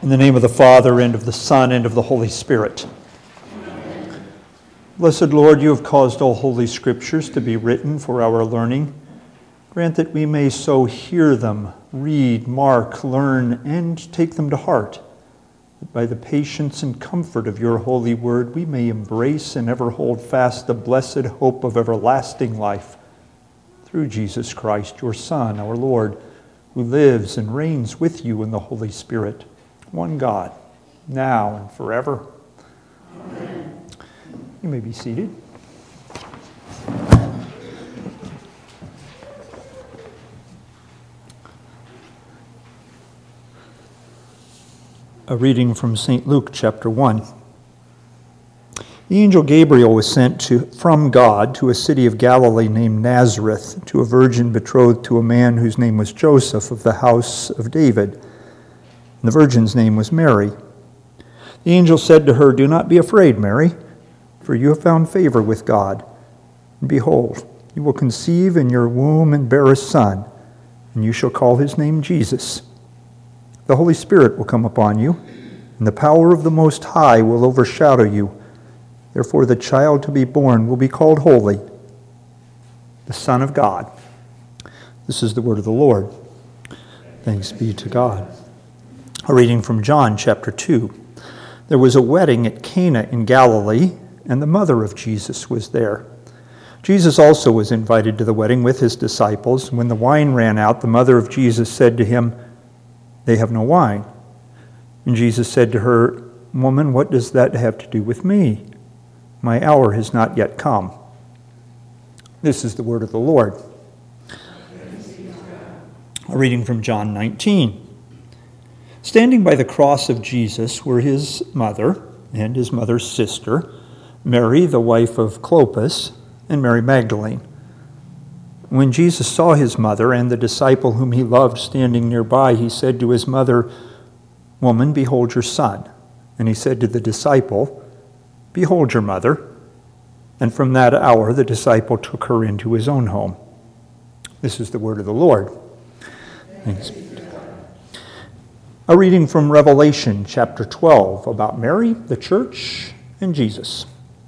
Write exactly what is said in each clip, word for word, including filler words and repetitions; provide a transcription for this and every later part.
In the name of the Father, and of the Son, and of the Holy Spirit. Amen. Blessed Lord, you have caused all holy scriptures to be written for our learning. Grant that we may so hear them, read, mark, learn, and take them to heart, that by the patience and comfort of your holy word we may embrace and ever hold fast the blessed hope of everlasting life. Through Jesus Christ, your Son, our Lord, who lives and reigns with you in the Holy Spirit, one God, now and forever. Amen. You may be seated. A reading from Saint Luke chapter one. The angel Gabriel was sent to, from God to a city of Galilee named Nazareth, to a virgin betrothed to a man whose name was Joseph of the house of David. And the virgin's name was Mary. The angel said to her, "Do not be afraid, Mary, for you have found favor with God. And behold, you will conceive in your womb and bear a son, and you shall call his name Jesus. The Holy Spirit will come upon you, and the power of the Most High will overshadow you. Therefore the child to be born will be called Holy, the Son of God." This is the word of the Lord. Thanks be to God. A reading from John chapter two. There was a wedding at Cana in Galilee, and the mother of Jesus was there. Jesus also was invited to the wedding with his disciples. When the wine ran out, the mother of Jesus said to him, "They have no wine." And Jesus said to her, "Woman, what does that have to do with me? My hour has not yet come." This is the word of the Lord. A reading from John nineteen. Standing by the cross of Jesus were his mother and his mother's sister, Mary, the wife of Clopas, and Mary Magdalene. When Jesus saw his mother and the disciple whom he loved standing nearby, he said to his mother, "Woman, behold your son." And he said to the disciple, "Behold your mother." And from that hour the disciple took her into his own home. This is the word of the Lord. Thanks be to God. A reading from Revelation chapter twelve about Mary, the church, and Jesus.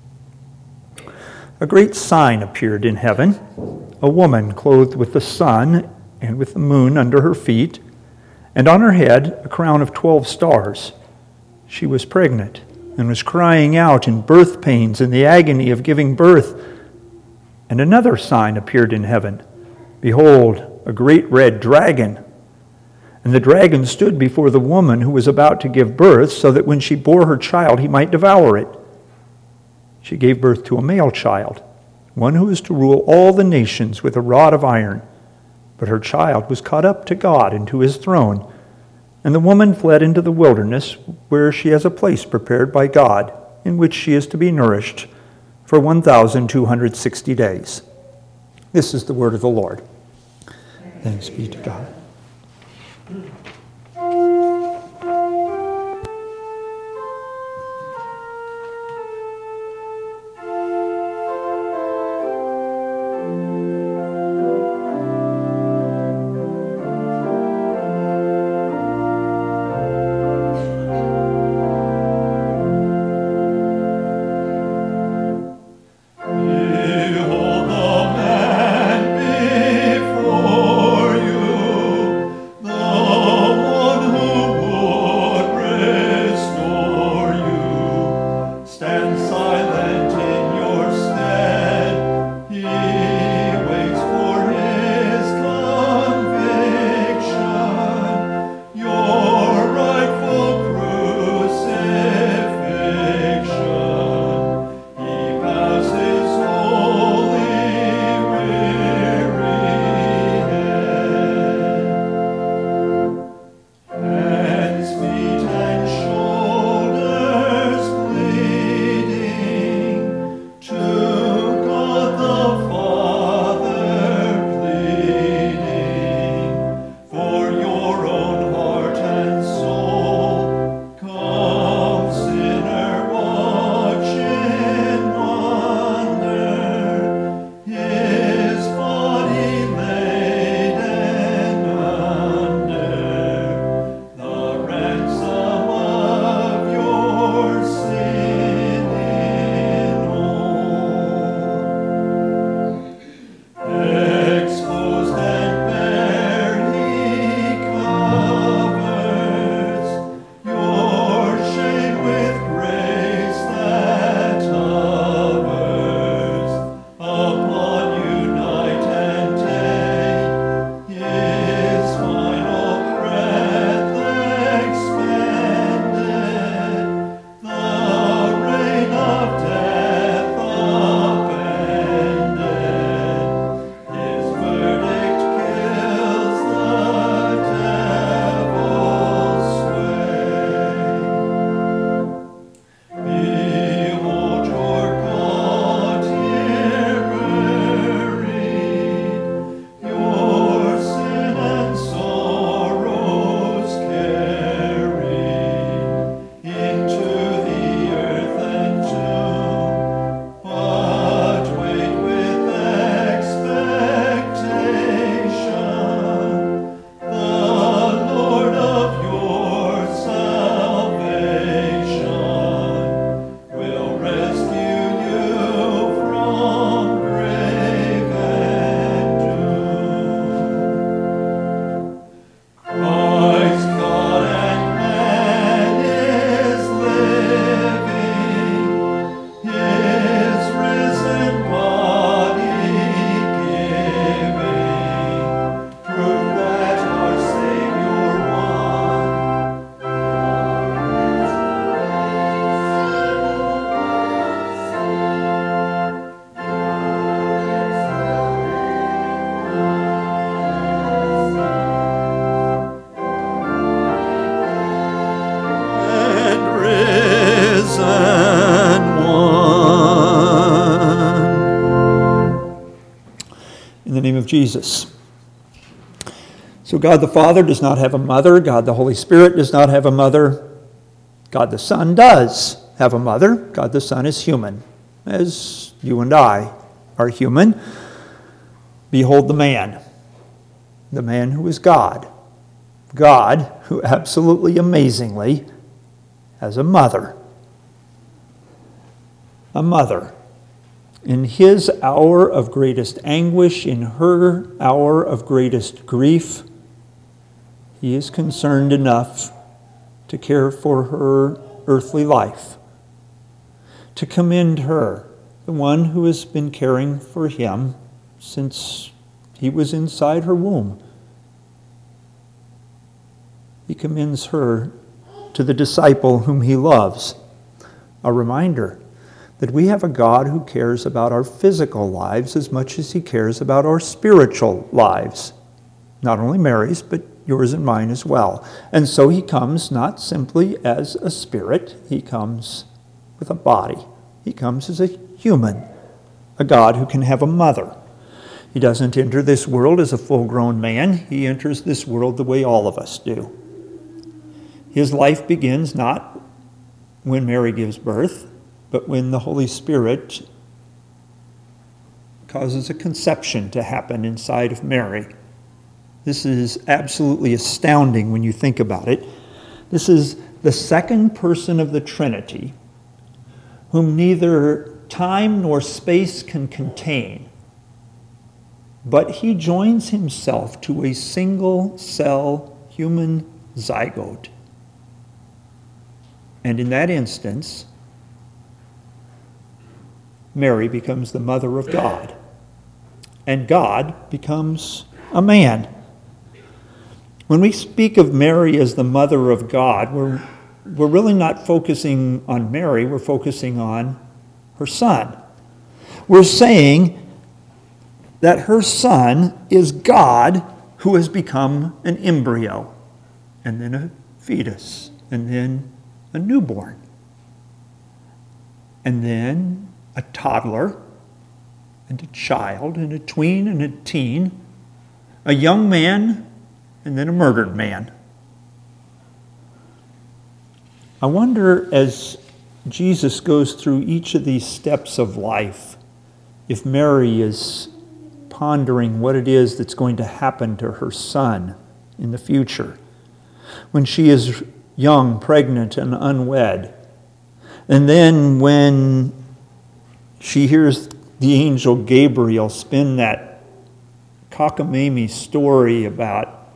A great sign appeared in heaven, a woman clothed with the sun and with the moon under her feet, and on her head a crown of twelve stars. She was pregnant and was crying out in birth pains in the agony of giving birth. And another sign appeared in heaven. Behold, a great red dragon. And the dragon stood before the woman who was about to give birth, so that when she bore her child, he might devour it. She gave birth to a male child, one who is to rule all the nations with a rod of iron. But her child was caught up to God and to his throne. And the woman fled into the wilderness, where she has a place prepared by God, in which she is to be nourished for one thousand two hundred sixty days. This is the word of the Lord. Thanks be to God. Behold the man before you, the Jesus. So God the Father does not have a mother. God the Holy Spirit does not have a mother. God the Son does have a mother. God the Son is human, as you and I are human. Behold the man, the man who is God. God, who absolutely amazingly has a mother. A mother. In his hour of greatest anguish, in her hour of greatest grief, he is concerned enough to care for her earthly life, to commend her, the one who has been caring for him since he was inside her womb. He commends her to the disciple whom he loves. A reminder that we have a God who cares about our physical lives as much as he cares about our spiritual lives. Not only Mary's, but yours and mine as well. And so he comes not simply as a spirit, he comes with a body. He comes as a human, a God who can have a mother. He doesn't enter this world as a full-grown man. He enters this world the way all of us do. His life begins not when Mary gives birth, but when the Holy Spirit causes a conception to happen inside of Mary. This is absolutely astounding when you think about it. This is the second person of the Trinity, whom neither time nor space can contain, but he joins himself to a single-cell human zygote. And in that instance, Mary becomes the mother of God, and God becomes a man. When we speak of Mary as the mother of God, we're, we're really not focusing on Mary, we're focusing on her son. We're saying that her son is God who has become an embryo, and then a fetus, and then a newborn, and then a toddler, and a child, and a tween, and a teen, a young man, and then a murdered man. I wonder, as Jesus goes through each of these steps of life, if Mary is pondering what it is that's going to happen to her son in the future, when she is young, pregnant, and unwed. And then when she hears the angel Gabriel spin that cockamamie story about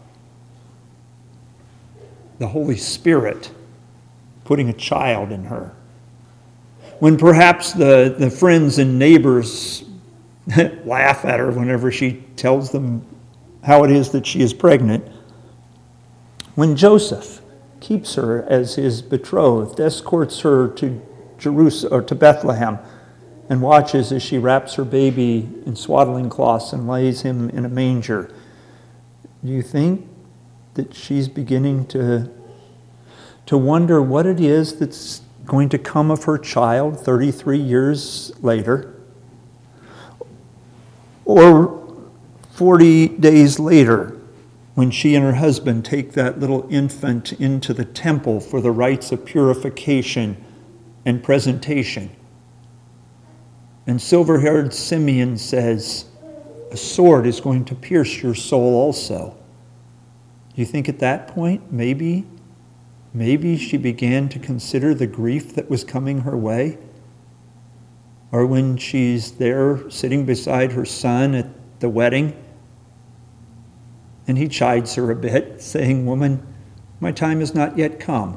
the Holy Spirit putting a child in her. When perhaps the, the friends and neighbors laugh at her whenever she tells them how it is that she is pregnant. When Joseph keeps her as his betrothed, escorts her to Jerusalem or to Bethlehem, and watches as she wraps her baby in swaddling cloths and lays him in a manger. Do you think that she's beginning to, to wonder what it is that's going to come of her child thirty-three years later? Or forty days later, when she and her husband take that little infant into the temple for the rites of purification and presentation. And silver-haired Simeon says, a sword is going to pierce your soul also. Do you think at that point, maybe, maybe she began to consider the grief that was coming her way? Or when she's there sitting beside her son at the wedding, and he chides her a bit, saying, "Woman, my time has not yet come."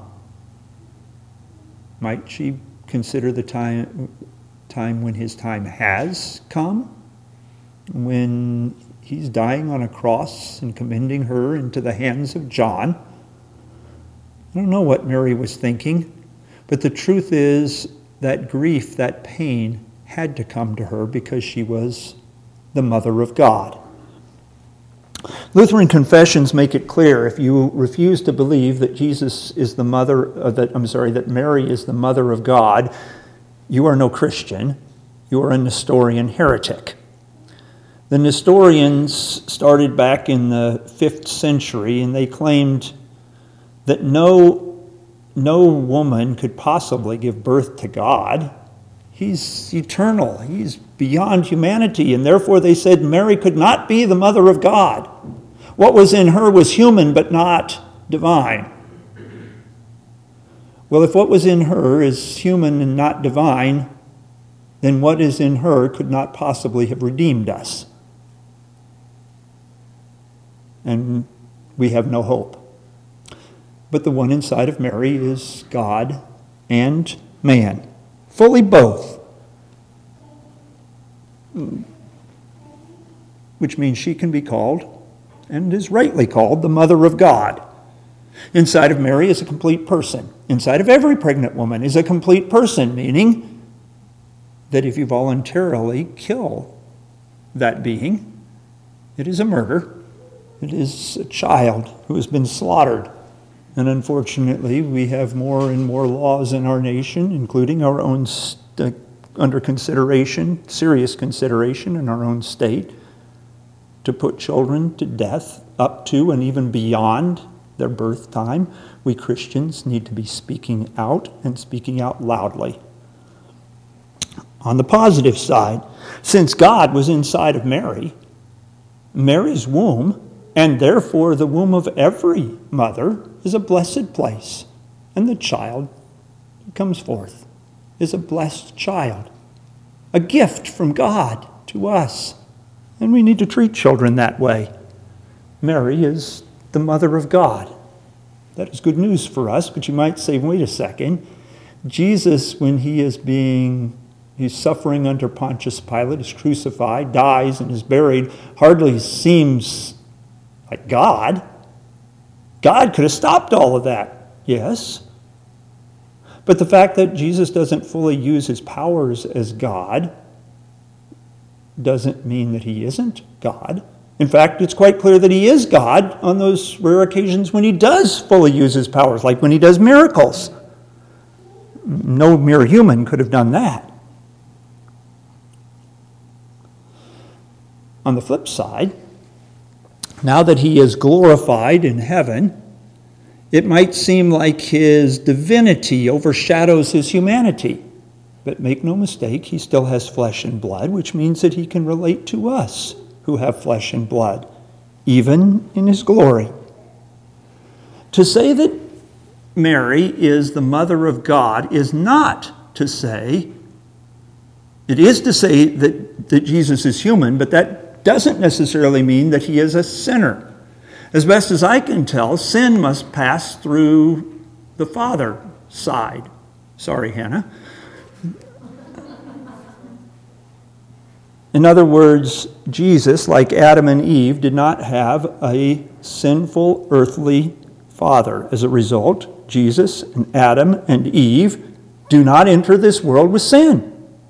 Might she consider the time, time when his time has come? When he's dying on a cross and commending her into the hands of John? I don't know what Mary was thinking, but the truth is that grief, that pain, had to come to her because she was the mother of God. Lutheran confessions make it clear, if you refuse to believe that Jesus is the mother, uh, that I'm sorry, that Mary is the mother of God, you are no Christian. You are a Nestorian heretic. The Nestorians started back in the fifth century, and they claimed that no, no woman could possibly give birth to God. He's eternal. He's beyond humanity, and therefore they said Mary could not be the mother of God. What was in her was human but not divine. Well, if what was in her is human and not divine, then what is in her could not possibly have redeemed us. And we have no hope. But the one inside of Mary is God and man, fully both. Which means she can be called, and is rightly called, the Mother of God. Inside of Mary is a complete person. Inside of every pregnant woman is a complete person, meaning that if you voluntarily kill that being, it is a murder. It is a child who has been slaughtered. And unfortunately, we have more and more laws in our nation, including our own st- under consideration, serious consideration in our own state, to put children to death up to and even beyond their birth time. We Christians need to be speaking out and speaking out loudly. On the positive side, since God was inside of Mary, Mary's womb, and therefore the womb of every mother, is a blessed place. And the child who comes forth is a blessed child, a gift from God to us. And we need to treat children that way. Mary is the mother of God. That is good news for us, but you might say, wait a second. Jesus, when he is being, he's suffering under Pontius Pilate, is crucified, dies, and is buried, hardly seems like God. God could have stopped all of that, yes. But the fact that Jesus doesn't fully use his powers as God doesn't mean that he isn't God. In fact, it's quite clear that he is God on those rare occasions when he does fully use his powers, like when he does miracles. No mere human could have done that. On the flip side, now that he is glorified in heaven, it might seem like his divinity overshadows his humanity. But make no mistake, he still has flesh and blood, which means that he can relate to us who have flesh and blood, even in his glory. To say that Mary is the mother of God is not to say, it is to say that, that Jesus is human, but that doesn't necessarily mean that he is a sinner. As best as I can tell, sin must pass through the Father side. Sorry, Hannah. In other words, Jesus, like Adam and Eve, did not have a sinful earthly father. As a result, Jesus and Adam and Eve do not enter this world with sin.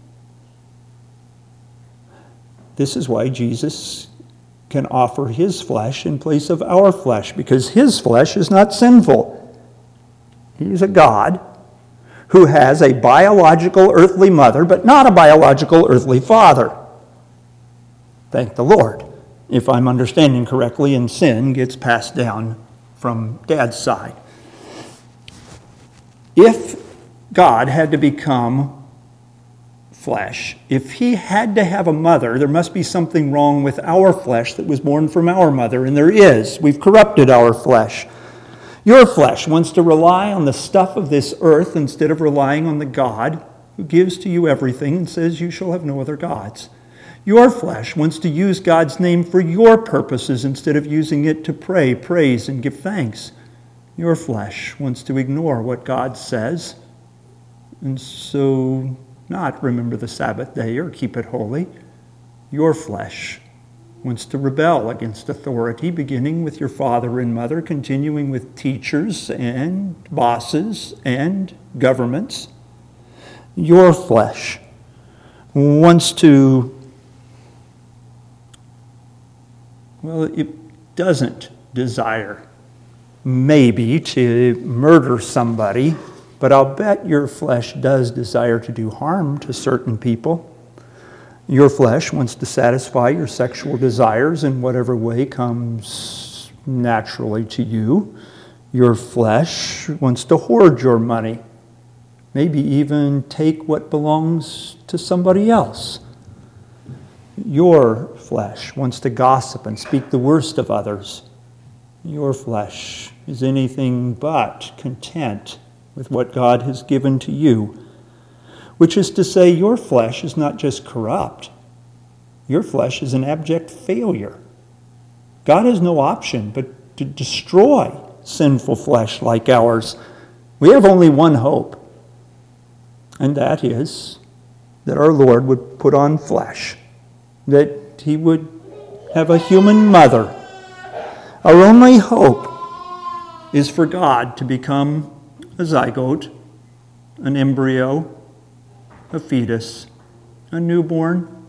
This is why Jesus can offer his flesh in place of our flesh, because his flesh is not sinful. He's a God who has a biological earthly mother, but not a biological earthly father. Thank the Lord. If I'm understanding correctly, and sin gets passed down from Dad's side. If God had to become flesh, if he had to have a mother, there must be something wrong with our flesh that was born from our mother, and there is. We've corrupted our flesh. Your flesh wants to rely on the stuff of this earth instead of relying on the God who gives to you everything and says you shall have no other gods. Your flesh wants to use God's name for your purposes instead of using it to pray, praise, and give thanks. Your flesh wants to ignore what God says and so not remember the Sabbath day or keep it holy. Your flesh wants to rebel against authority, beginning with your father and mother, continuing with teachers and bosses and governments. Your flesh wants to, well, it doesn't desire maybe to murder somebody, but I'll bet your flesh does desire to do harm to certain people. Your flesh wants to satisfy your sexual desires in whatever way comes naturally to you. Your flesh wants to hoard your money, maybe even take what belongs to somebody else. Your flesh wants to gossip and speak the worst of others. Your flesh is anything but content with what God has given to you, which is to say, your flesh is not just corrupt. Your flesh is an abject failure. God has no option but to destroy sinful flesh like ours. We have only one hope, and that is that our Lord would put on flesh, that he would have a human mother. Our only hope is for God to become a zygote, an embryo, a fetus, a newborn,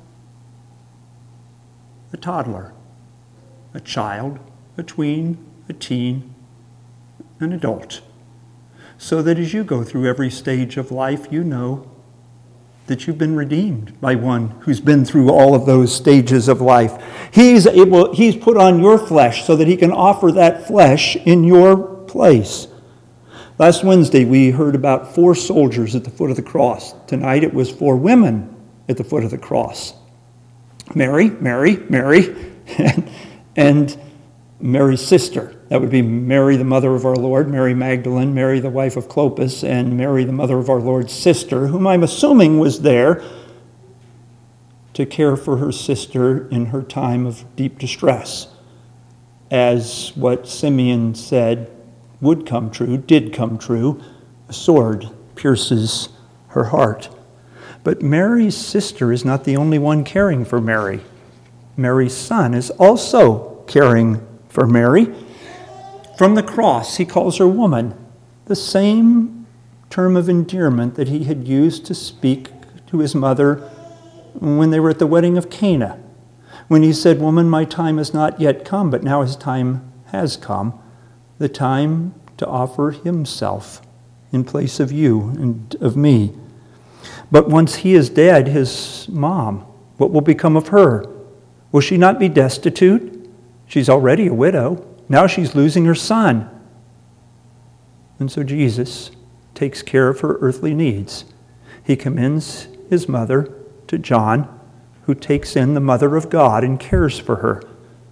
a toddler, a child, a tween, a teen, an adult, so that as you go through every stage of life, you know that you've been redeemed by one who's been through all of those stages of life. He's able, he's put on your flesh so that he can offer that flesh in your place. Last Wednesday, we heard about four soldiers at the foot of the cross. Tonight, it was four women at the foot of the cross. Mary, Mary, Mary, and Mary's sister. That would be Mary, the mother of our Lord, Mary Magdalene, Mary, the wife of Clopas, and Mary, the mother of our Lord's sister, whom I'm assuming was there to care for her sister in her time of deep distress, as what Simeon said would come true, did come true. A sword pierces her heart. But Mary's sister is not the only one caring for Mary. Mary's son is also caring for Mary. From the cross, he calls her woman, the same term of endearment that he had used to speak to his mother when they were at the wedding of Cana, when he said, "Woman, my time has not yet come, but now his time has come, the time to offer himself in place of you and of me." But once he is dead, his mom, what will become of her? Will she not be destitute? She's already a widow. Now she's losing her son. And so Jesus takes care of her earthly needs. He commends his mother to John, who takes in the mother of God and cares for her.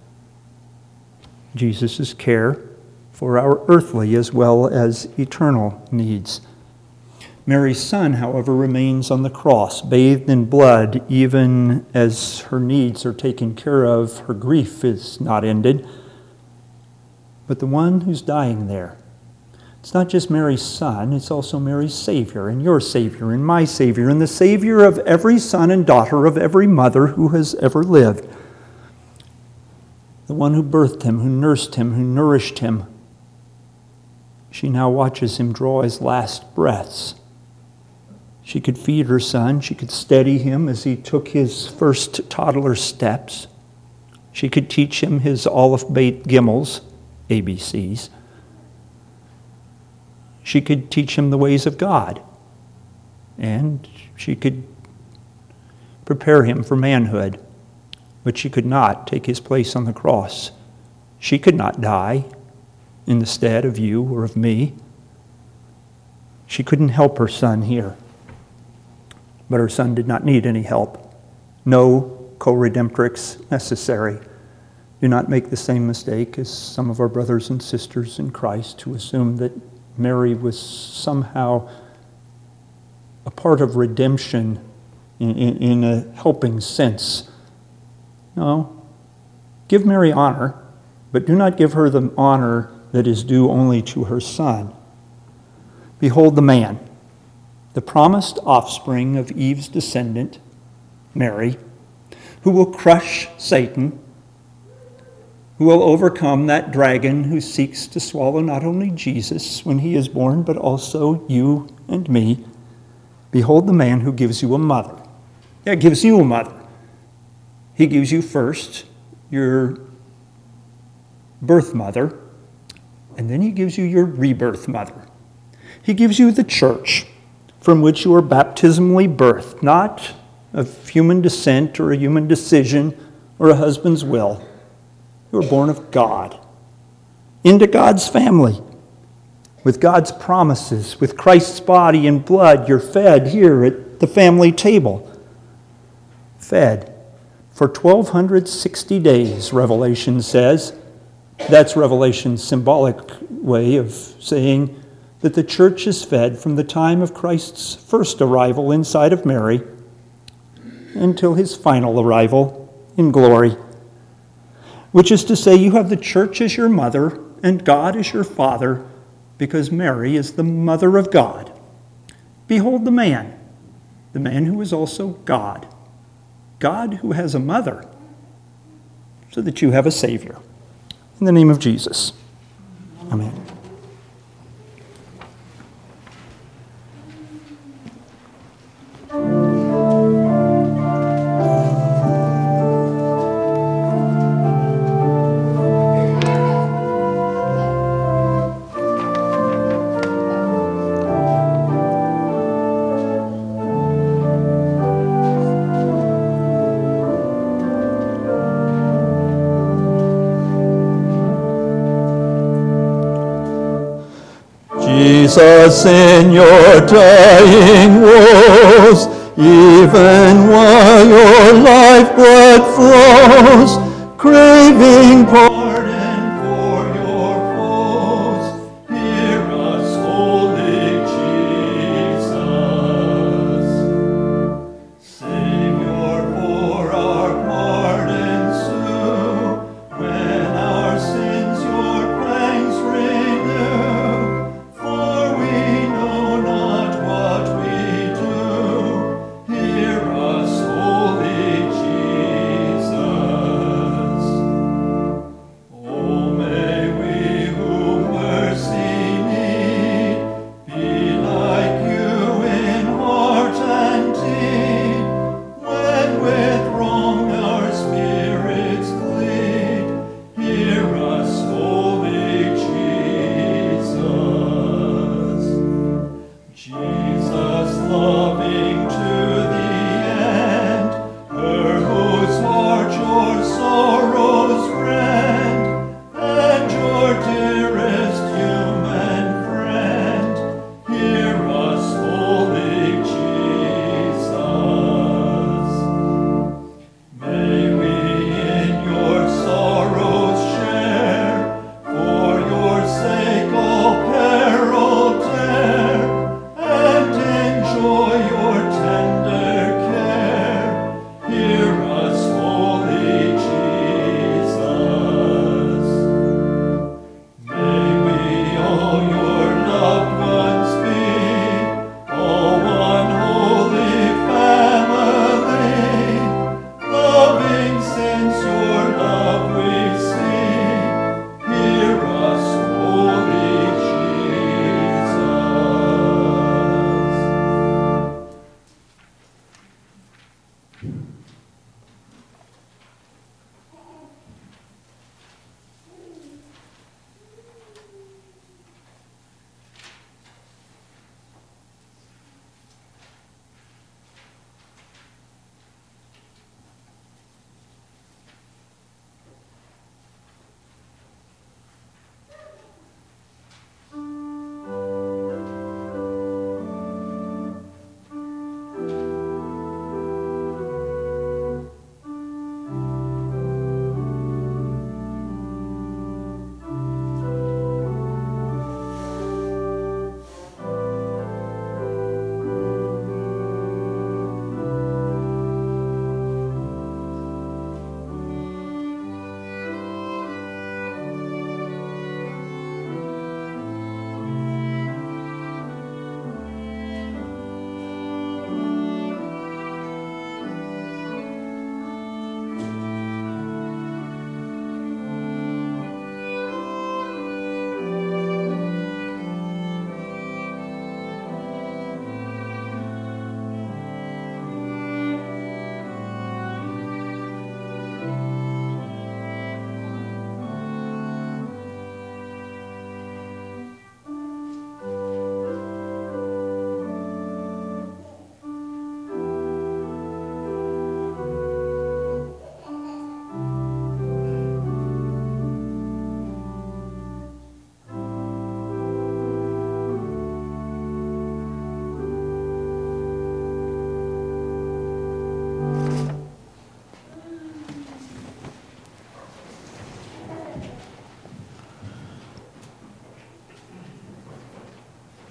Jesus' care for our earthly as well as eternal needs. Mary's son, however, remains on the cross, bathed in blood, even as her needs are taken care of. Her grief is not ended. But the one who's dying there, it's not just Mary's son, it's also Mary's Savior, and your Savior, and my Savior, and the Savior of every son and daughter of every mother who has ever lived. The one who birthed him, who nursed him, who nourished him. She now watches him draw his last breaths. She could feed her son. She could steady him as he took his first toddler steps. She could teach him his Aleph, Bet, Gimels, A B Cs. She could teach him the ways of God. And she could prepare him for manhood. But she could not take his place on the cross. She could not die in the stead of you or of me. She couldn't help her son here. But her son did not need any help. No co-redemptrix necessary. Do not make the same mistake as some of our brothers and sisters in Christ who assume that Mary was somehow a part of redemption in, in, in a helping sense. No. Give Mary honor, but do not give her the honor that is due only to her son. Behold the man, the promised offspring of Eve's descendant, Mary, who will crush Satan, who will overcome that dragon who seeks to swallow not only Jesus when he is born, but also you and me. Behold the man who gives you a mother. Yeah, gives you a mother. He gives you first your birth mother, and then he gives you your rebirth mother. He gives you the church from which you are baptismally birthed, not of human descent or a human decision or a husband's will. You were born of God, into God's family, with God's promises, with Christ's body and blood. You're fed here at the family table. Fed for one thousand two hundred sixty days, Revelation says. That's Revelation's symbolic way of saying that the church is fed from the time of Christ's first arrival inside of Mary until his final arrival in glory. Which is to say, you have the church as your mother and God as your father, because Mary is the mother of God. Behold the man, the man who is also God. God who has a mother, so that you have a Savior. In the name of Jesus. Amen. Jesus, in your dying woes, even while your lifeblood flows, craving pardon for your foes, hear us, holy Jesus. Savior, for our pardon sue, when our sins your pangs renew.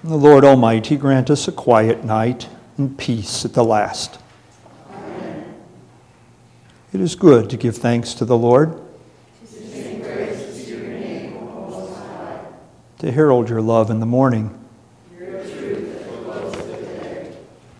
The Lord Almighty grant us a quiet night and peace at the last. Amen. It is good to give thanks to the Lord, to sing praises to your name, O Most High, to herald your love in the morning, your truth at the close of the day.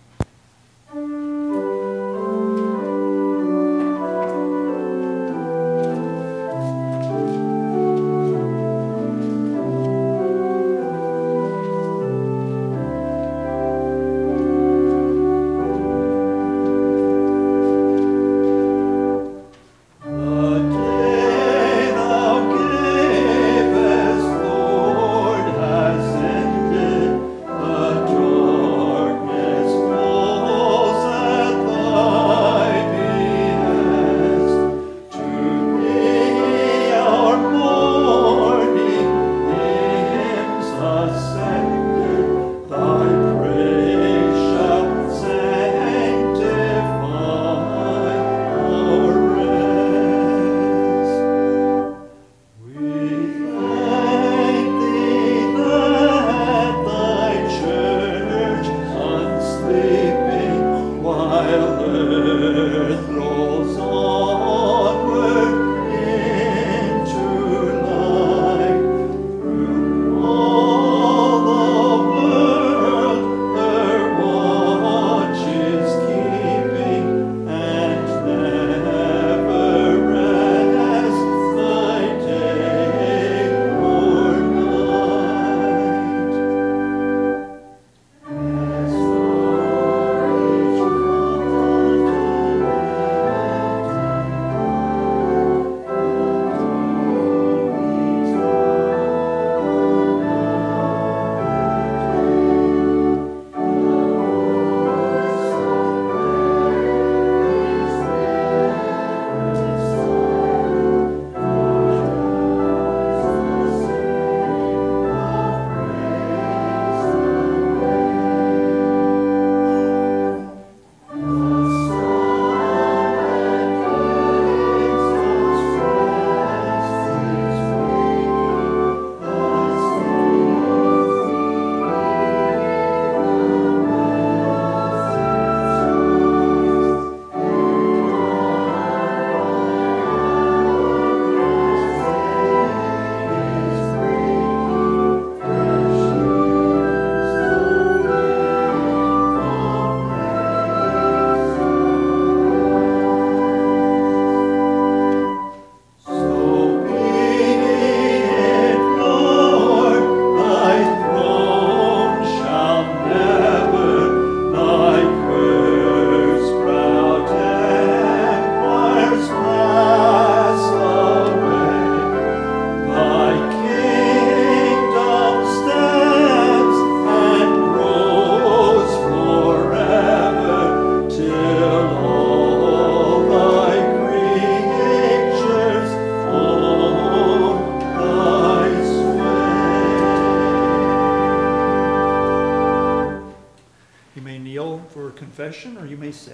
Confession, or you may sit.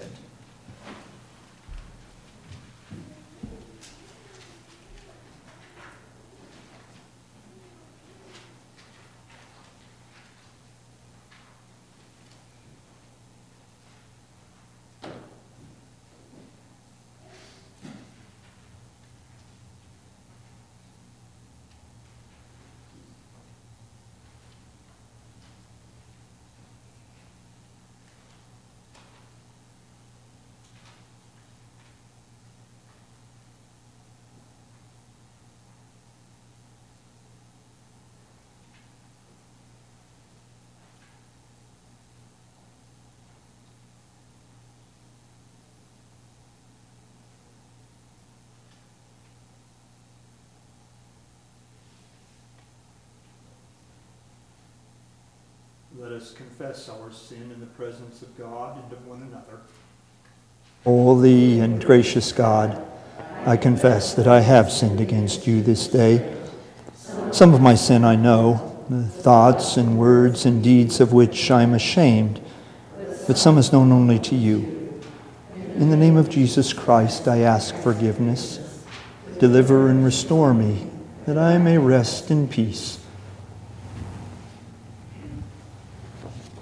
Let us confess our sin in the presence of God and of one another. Holy and gracious God, I confess that I have sinned against you this day. Some of my sin I know, the thoughts and words and deeds of which I am ashamed, but some is known only to you. In the name of Jesus Christ, I ask forgiveness. Deliver and restore me, that I may rest in peace.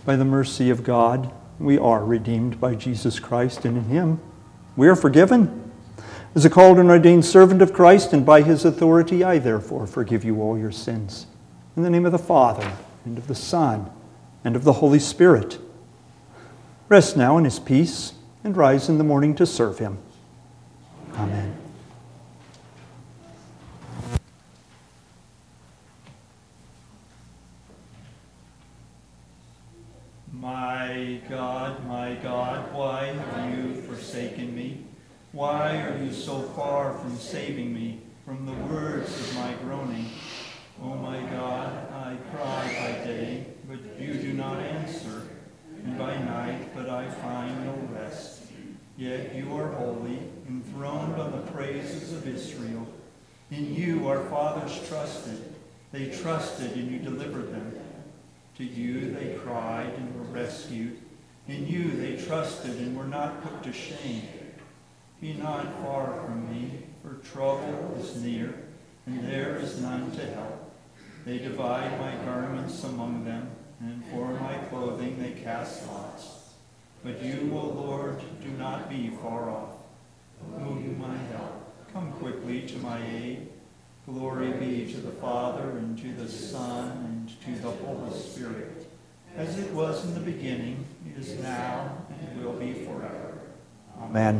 By the mercy of God, we are redeemed by Jesus Christ, and in him we are forgiven. As a called and ordained servant of Christ, and by his authority, I therefore forgive you all your sins. In the name of the Father, and of the Son, and of the Holy Spirit. Rest now in his peace, and rise in the morning to serve him. Amen. My God, my God, why have you forsaken me? Why are you so far from saving me from the words of my groaning? O my God, I cry by day, but you do not answer, and by night, but I find no rest. Yet you are holy, enthroned on the praises of Israel. In you our fathers trusted. They trusted, and you delivered them. To you they cried and were rescued. In you they trusted and were not put to shame. Be not far from me, for trouble is near, and there is none to help. They divide my garments among them, and for my clothing they cast lots. But you, O Lord, do not be far off. O you my help, come quickly to my aid. Glory be to the Father, and to the Son, and to the Holy Spirit, as it was in the beginning, is now, and will be forever. Amen.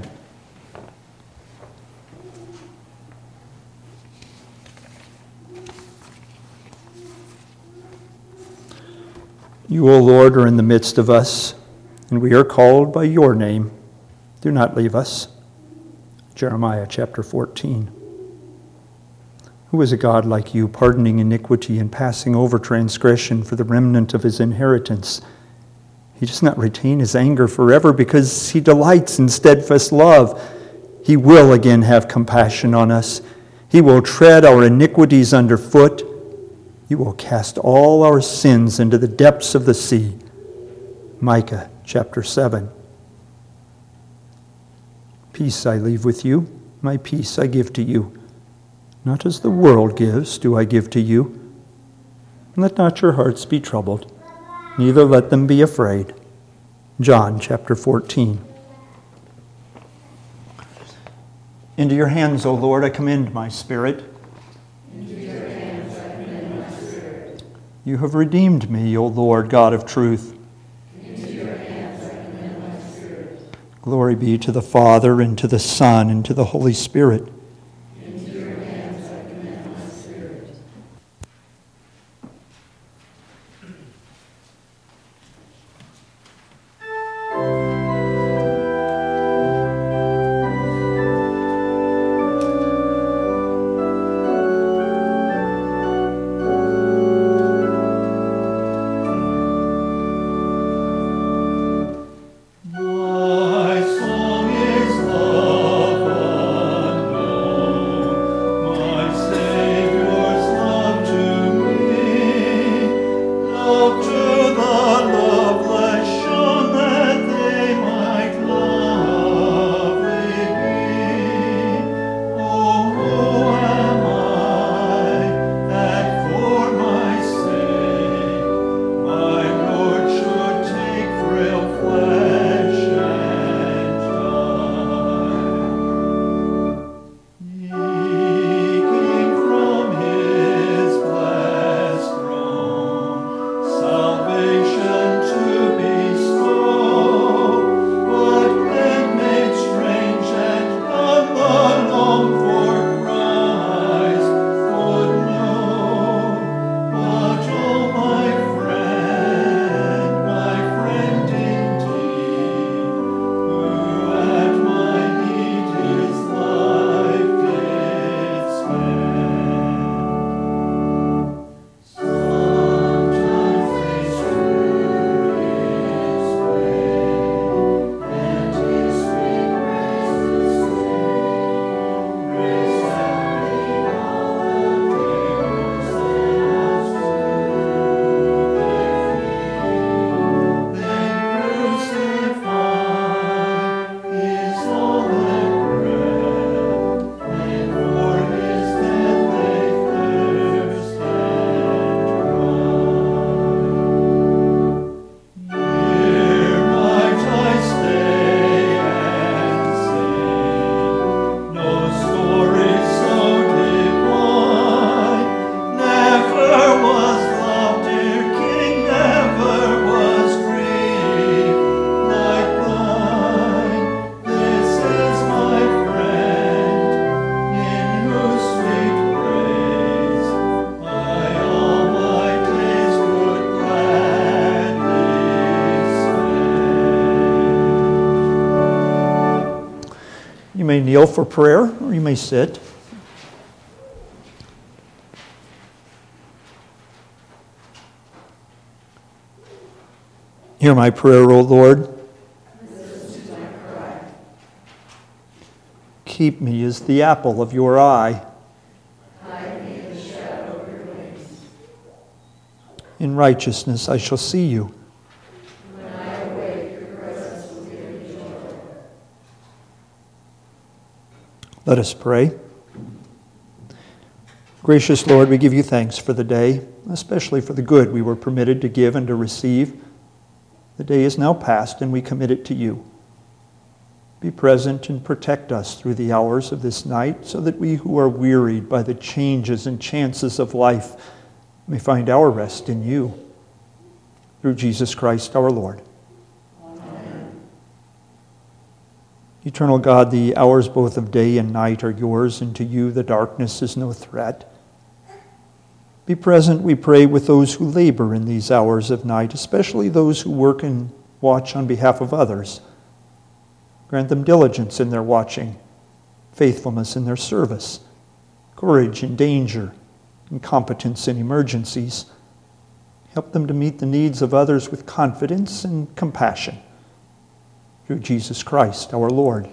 You, O Lord, are in the midst of us, and we are called by your name. Do not leave us. Jeremiah chapter fourteen. Who is a God like you, pardoning iniquity and passing over transgression for the remnant of his inheritance? He does not retain his anger forever because he delights in steadfast love. He will again have compassion on us. He will tread our iniquities underfoot. He will cast all our sins into the depths of the sea. Micah chapter seven. Peace I leave with you, my peace I give to you. Not as the world gives do I give to you. Let not your hearts be troubled, neither let them be afraid. John chapter fourteen. Into your hands, O Lord, I commend my spirit. Into your hands I commend my spirit. You have redeemed me, O Lord, God of truth. Into your hands I commend my spirit. Glory be to the Father, and to the Son, and to the Holy Spirit. Into your hands I commend my spirit. My song is love may kneel for prayer, or you may sit. Hear my prayer, O Lord. Listen to my cry. Keep me as the apple of your eye. Hide me in the shadow of your wings. In righteousness I shall see you. When I awake, your presence will give me joy. Let us pray. Gracious Lord, we give you thanks for the day, especially for the good we were permitted to give and to receive. The day is now past, and we commit it to you. Be present and protect us through the hours of this night, so that we who are wearied by the changes and chances of life may find our rest in you. Through Jesus Christ our Lord. Amen. Eternal God, the hours both of day and night are yours, and to you the darkness is no threat. Be present, we pray, with those who labor in these hours of night, especially those who work and watch on behalf of others. Grant them diligence in their watching, faithfulness in their service, courage in danger, and competence in emergencies. Help them to meet the needs of others with confidence and compassion. Through Jesus Christ our Lord.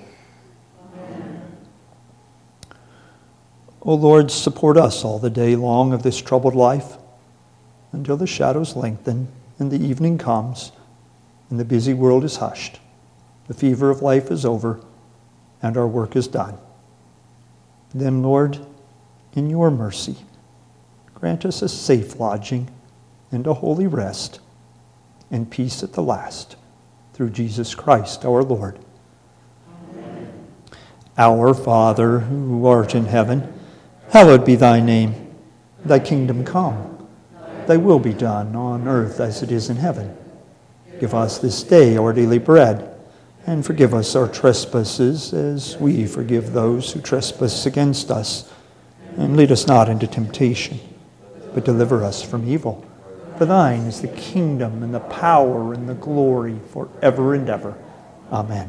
O Lord, support us all the day long of this troubled life, until the shadows lengthen and the evening comes and the busy world is hushed, the fever of life is over, and our work is done. Then, Lord, in your mercy, grant us a safe lodging and a holy rest and peace at the last, through Jesus Christ our Lord. Amen. Our Father, who art in heaven, hallowed be thy name. Thy kingdom come. Thy will be done on earth as it is in heaven. Give us this day our daily bread, and forgive us our trespasses as we forgive those who trespass against us. And lead us not into temptation, but deliver us from evil. For thine is the kingdom and the power and the glory forever and ever. Amen.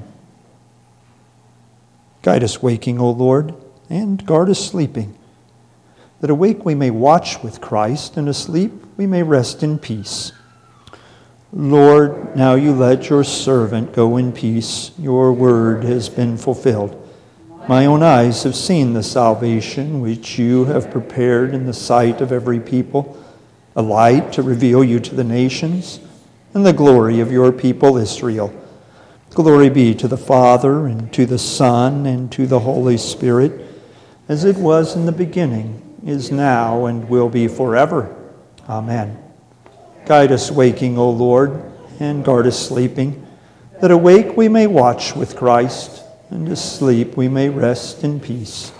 Guide us waking, O Lord, and guard us sleeping, that awake we may watch with Christ, and asleep we may rest in peace. Lord, now you let your servant go in peace. Your word has been fulfilled. My own eyes have seen the salvation which you have prepared in the sight of every people, a light to reveal you to the nations, and the glory of your people Israel. Glory be to the Father, and to the Son, and to the Holy Spirit, as it was in the beginning, is now, and will be forever. Amen. Guide us waking, O Lord, and guard us sleeping, that awake we may watch with Christ, and asleep we may rest in peace.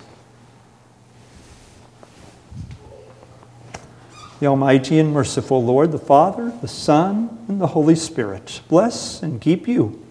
The Almighty and merciful Lord, the Father, the Son, and the Holy Spirit, bless and keep you.